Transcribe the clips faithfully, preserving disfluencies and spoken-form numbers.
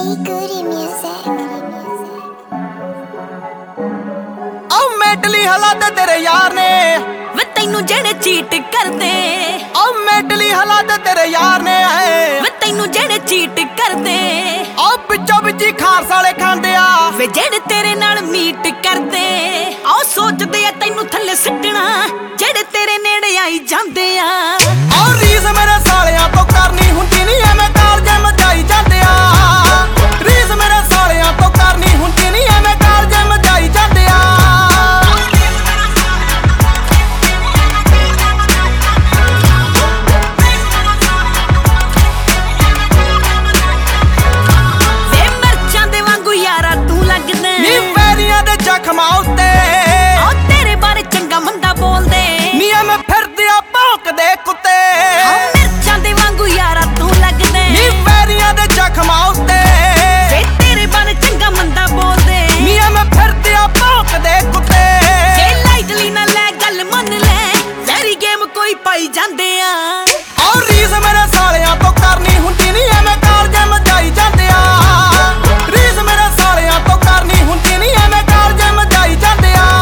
Goody music. ओ मेटली हालात तेरे यार ने वे तैनू जेड़े चीट करदे ओ मेटली हालात तेरे यार ने वे तैनू जेड़े चीट करदे ओ बिचो बिची खारस वाले खांदे आ वे जेड़े तेरे नाल मीट करदे ओ सोचदे आ तैनू थल्ले सिੱਟਣਾ जेड़े तेरे नेड़े आई ਜਾਂਦੇ आ ओ रीस मेरे सालियां तो करनी हुंदी नहीं एवें कालजे मचाई ਜਾਂਦੇ आ रीस मेरे सालियां तो करनी हुंदी नहीं एवें कालजे मचाई ਜਾਂਦੇ आ ਵੇ ਮਰਚਾਂ ਦੇ ਵਾਂਗੂ ਯਾਰਾ ਤੂੰ ਲੱਗਦਾ ਨੀ ਪੈਰੀਆਂ ਦੇ ਜ਼ਖਮਾਂ ਉੱਤੇ ਓ ਤੇਰੇ ਬਾਰੇ ਚੰਗਾ ਮੰਦਾ ਬੋਲਦੇ ਨੀ ਐਵੇਂ ਫਿਰਦੇ ਆ ਭੌਂਕਦੇ ਕੁੱਤੇ ਓ ਮਿਰਚਾਂ ਦੇ ਵਾਂਗੂ ਯਾਰਾ ਤੂੰ ਲੱਗਦਾ ਨੀ ਪੈਰੀਆਂ ਦੇ ਜ਼ਖਮਾਂ ਉੱਤੇ ਵੇ ਤੇਰੇ ਬਾਰੇ ਚੰਗਾ ਮੰਦਾ ਬੋਲਦੇ ਨੀ ਐਵੇਂ ਫਿਰਦੇ ਆ ਭੌਂਕਦੇ ਕੁੱਤੇ ਵੇ ਲਾਈਟਲੀ ਨਾ ਲੈ ਗੱਲ ਮੰਨ ਲੈ ਵੈਰੀ ਗੇਮ ਕੋਈ ਪਾਈ ਜਾਂਦੇ ਆ ਓ ਰੀਸ ਮੇਰੇ ਸਾਲਿਆਂ ਤੋਂ ਕਰਨੀ ਹੁੰਦੀ ਨਹੀਂ ਐਵੇਂ ਕਾਲਜੇ ਮਚਾਈ ਜਾਂਦੇ ਆ ਰੀਸ ਮੇਰੇ ਸਾਲਿਆਂ ਤੋਂ ਕਰਨੀ ਹੁੰਦੀ ਨਹੀਂ ਐਵੇਂ ਕਾਲਜੇ ਮਚਾਈ ਜਾਂਦੇ ਆ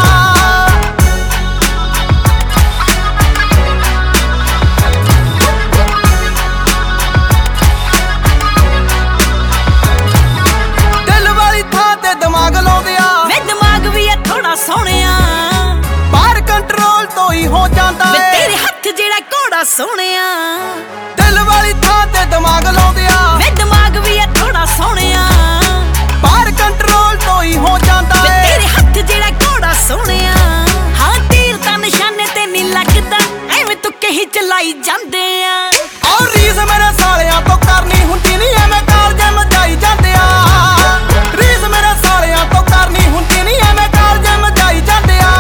ਦਿਲ ਵਾਲੀ ਥਾਂ ਤੇ ਦਿਮਾਗ ਲਾਉਂਦੇ ਆ ਵੇ ਦਿਮਾਗ ਵੀ ਆ ਥੋੜਾ ਸੋਹਣਿਆ ਬਾਹਰ ਕੰਟਰੋਲ ਤੋਂ ਹੀ ਹੋ ਜਾਂਦਾ ਵੇ ਏ ਤੇਰੇ ਹੱਥ ਜਿਹੜਾ ਘੋੜਾ ਸੋਹਣਿਆ ਦਿਲ ਵਾਲੀ ਥਾਂ ਤੇ ਦਿਮਾਗ ਲਾਉਂਦੇ ਆ ਵੇ ਦਿਮਾਗ ਵੀ ਆ ਥੋੜਾ ਸੋਹਣਿਆ ਬਾਹਰ ਕੰਟਰੋਲ ਤੋਂ ਹੀ ਹੋ ਜਾਂਦਾ ਵੇ ਏ ਤੇਰੇ ਹੱਥ ਜਿਹੜਾ ਘੋੜਾ ਸੋਹਣਿਆ ਹਾਂ ਤੀਰ ਤਾਂ ਨਿਸ਼ਾਨੇ ਤੇ ਨਹੀਂ ਲੱਗਦਾ ਐਵੇਂ ਤੁੱਕੇ ਹੀ ਚਲਾਈ ਜਾਂਦੇ ਆ ਓ ਰੀਸ ਮੇਰੇ ਸਾਲਿਆਂ ਤੋਂ ਕਰਨੀ ਹੁੰਦੀ ਨਹੀਂ ਐਵੇਂ ਕਾਲਜੇ ਮਚਾਈ ਜਾਂਦੇ ਆ ਰੀਸ ਮੇਰੇ ਸਾਲਿਆਂ ਤੋਂ ਕਰਨੀ ਹੁੰਦੀ ਨਹੀਂ ਐਵੇਂ ਕਾਲਜੇ ਮਚਾਈ ਜਾਂਦੇ ਆ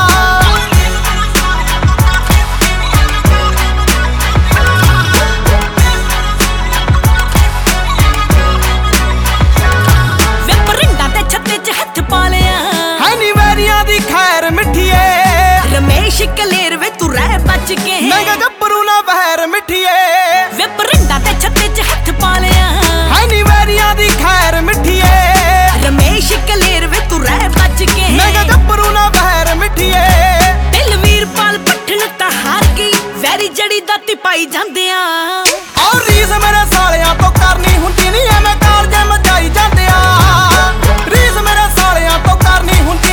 ਵੇ ਪਰਿੰਡਾਂ ਤੇ ਛੱਤੇ 'ਚ ਹੱਥ ਪਾ ਲਿਆ ਹੈ ਨੀ ਵੈਰੀਆਂ ਦੀ ਖੈਰ ਮਿੱਠੀਏ ਰਮੇਸ਼ ਕਲੇਰ ਵੇ ਤੂੰ ਰਹਿ ਬਚ ਕੇ ਨੰਗਾ ਗੱਭਰੂ ਨਾ ਵਹਿਰ ਮਿੱਠੀਏ ਵੇ ਪਰਿੰਡਾਂ ਤੇ ਛੱਤੇ 'ਚ ਹੱਥ ਪਾ ਲਿਆ ਹੈ ਨੀ ਵੈਰੀਆਂ ਦੀ ਖੈਰ ਮਿੱਠੀਏ ਰਮੇਸ਼ ਕਲੇਰ ਵੇ ਤੂੰ ਰਹਿ ਬਚ ਕੇ ਨੰਗਾ ਗੱਭਰੂ ਨਾ ਵਹਿਰ ਮਿੱਠੀਏ ਦਿਲ ਵੀਰਪਾਲ ਪੱਠਣ ਤਾਂ ਹਾਰ ਗਈ ਵੈਰੀ ਜੜੀ ਦਾਤੀ ਪਾਈ ਜਾਂਦੇ ਆ ਓ ਰੀਸ ਮੇਰੇ ਸਾਲਿਆਂ ਤੋਂ ਕਰਨੀ ਹੁੰਦੀ ਨਹੀਂ ਐਵੇਂ ਕਾਲਜੇ ਮਚਾਈ ਜਾਂਦੇ ਆ ਰੀਸ ਮੇਰੇ ਸਾਲਿਆਂ ਤੋਂ ਕਰਨੀ ਹੁੰਦੀ